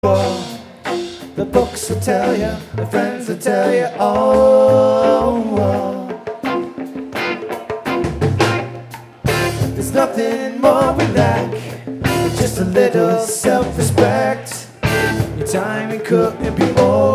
The books will tell you, the friends will tell you, oh. There's nothing more we lack, just a little self-respect. Your timing couldn't be more